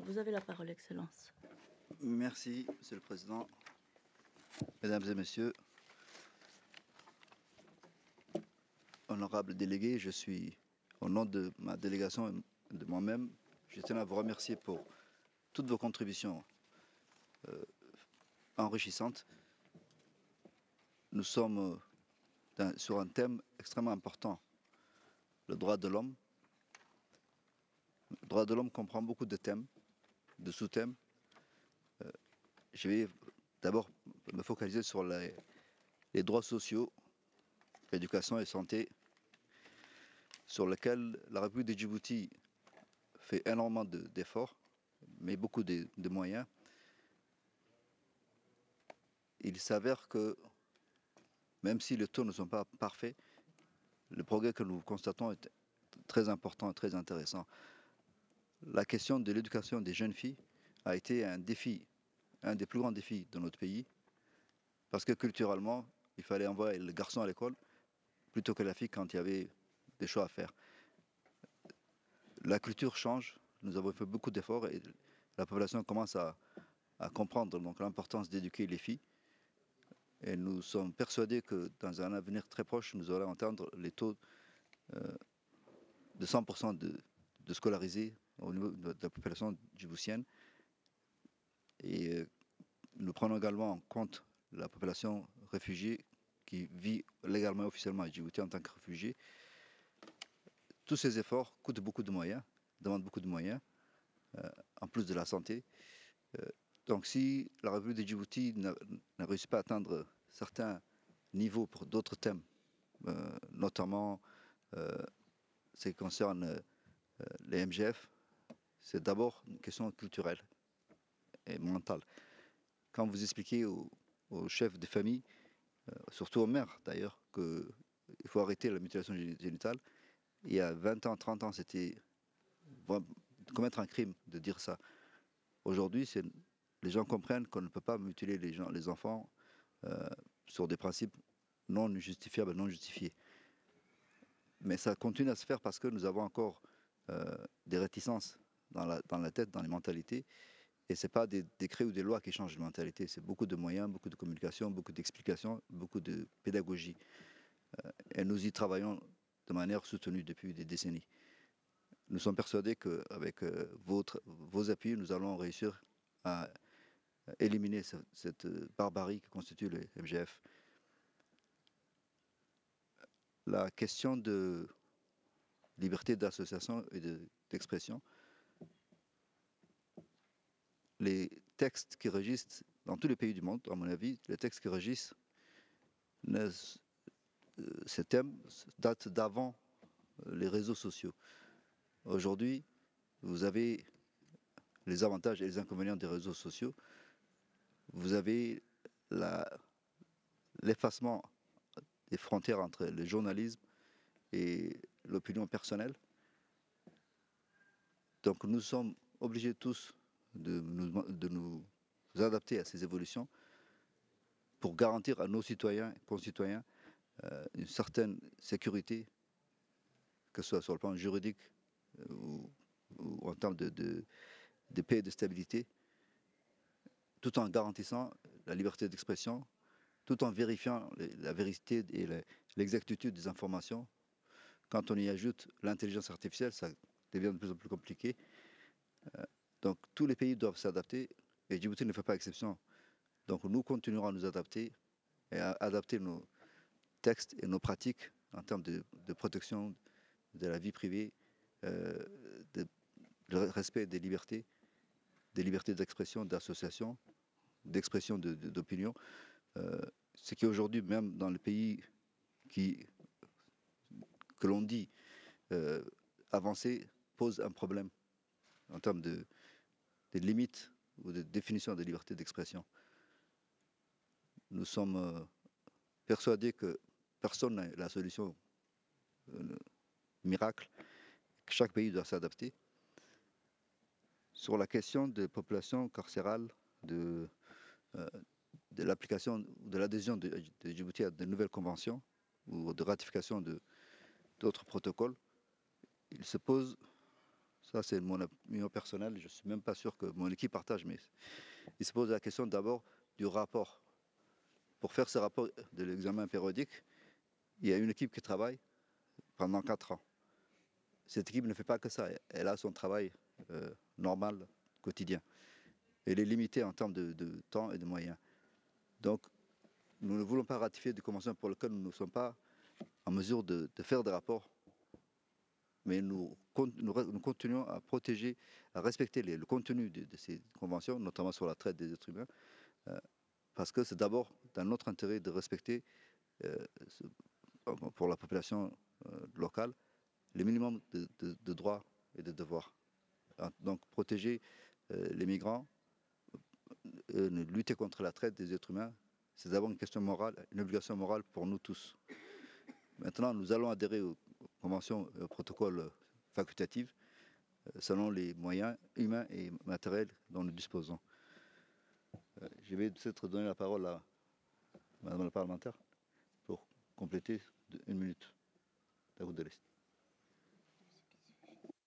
Vous avez la parole, Excellence. Merci, Monsieur le Président. Mesdames et Messieurs, honorables délégués, je suis, au nom de ma délégation et de moi-même, je tiens à vous remercier pour toutes vos contributions enrichissantes. Nous sommes sur un thème extrêmement important, le droit de l'homme. Le droit de l'homme comprend beaucoup de thèmes, de sous-thèmes. Je vais d'abord me focaliser sur les droits sociaux, éducation et santé, sur lesquels la République de Djibouti fait énormément d'efforts, mais beaucoup de moyens. Il s'avère que, même si les taux ne sont pas parfaits, le progrès que nous constatons est très important et très intéressant. La question de l'éducation des jeunes filles a été un défi, un des plus grands défis de notre pays, parce que culturellement, il fallait envoyer le garçon à l'école plutôt que la fille quand il y avait des choix à faire. La culture change, nous avons fait beaucoup d'efforts et la population commence à comprendre donc l'importance d'éduquer les filles. Et nous sommes persuadés que dans un avenir très proche, nous allons atteindre les taux de 100% de scolarisés au niveau de la population djiboutienne. Et nous prenons également en compte la population réfugiée qui vit légalement et officiellement à Djibouti en tant que réfugié. Tous ces efforts coûtent beaucoup de moyens, demandent beaucoup de moyens, en plus de la santé. Donc si la République de Djibouti n'a réussi pas à atteindre certains niveaux pour d'autres thèmes, notamment ce qui concerne les MGF, c'est d'abord une question culturelle et mentale. Quand vous expliquez aux chefs de famille, surtout aux mères d'ailleurs, qu'il faut arrêter la mutilation génitale, il y a 20 ans, 30 ans, c'était commettre un crime de dire ça. Aujourd'hui, les gens comprennent qu'on ne peut pas mutiler les enfants sur des principes non justifiables, non justifiés. Mais ça continue à se faire parce que nous avons encore des réticences dans la tête, dans les mentalités. Et ce n'est pas des décrets ou des lois qui changent les mentalités, c'est beaucoup de moyens, beaucoup de communication, beaucoup d'explications, beaucoup de pédagogie. Et nous y travaillons de manière soutenue depuis des décennies. Nous sommes persuadés qu'avec vos appuis, nous allons réussir à éliminer cette barbarie que constitue le MGF. La question de liberté d'association et d'expression, les textes qui régissent, dans tous les pays du monde, à mon avis, les textes qui régissent ces thèmes datent d'avant les réseaux sociaux. Aujourd'hui, vous avez les avantages et les inconvénients des réseaux sociaux. Vous avez l'effacement des frontières entre le journalisme et l'opinion personnelle. Donc nous sommes obligés tous de nous adapter à ces évolutions pour garantir à nos citoyens et concitoyens une certaine sécurité, que ce soit sur le plan juridique ou en termes de paix et de stabilité, tout en garantissant la liberté d'expression, tout en vérifiant la vérité et l'exactitude des informations. Quand on y ajoute l'intelligence artificielle, ça devient de plus en plus compliqué. Donc tous les pays doivent s'adapter et Djibouti ne fait pas exception. Donc nous continuerons à nous adapter et à adapter nos textes et nos pratiques en termes de protection de la vie privée, de respect des libertés d'expression, d'association, d'expression d'opinion. Ce qui aujourd'hui, même dans les pays que l'on dit avancés, pose un problème en termes de limites ou de définition de liberté d'expression. Nous sommes persuadés que personne n'a la solution miracle, que chaque pays doit s'adapter. Sur la question des populations carcérales, de l'application, de l'adhésion de Djibouti à de nouvelles conventions ou de ratification d'autres protocoles, il se pose Ça, c'est mon opinion personnelle. Je ne suis même pas sûr que mon équipe partage, mais il se pose la question d'abord du rapport. Pour faire ce rapport de l'examen périodique, il y a une équipe qui travaille pendant 4 ans. Cette équipe ne fait pas que ça. Elle a son travail normal, quotidien. Elle est limitée en termes de temps et de moyens. Donc, nous ne voulons pas ratifier des conventions pour lesquelles nous ne sommes pas en mesure de faire des rapports, mais nous continuons à protéger, à respecter le contenu de ces conventions, notamment sur la traite des êtres humains, parce que c'est d'abord dans notre intérêt de respecter, pour la population locale, les minimums de droits et de devoirs. Donc protéger les migrants, lutter contre la traite des êtres humains, c'est d'abord une question morale, une obligation morale pour nous tous. Maintenant, nous allons adhérer aux conventions et aux protocoles facultatifs selon les moyens humains et matériels dont nous disposons. Je vais peut-être donner la parole à Madame la parlementaire pour compléter 1 minute. À vous de l'Est.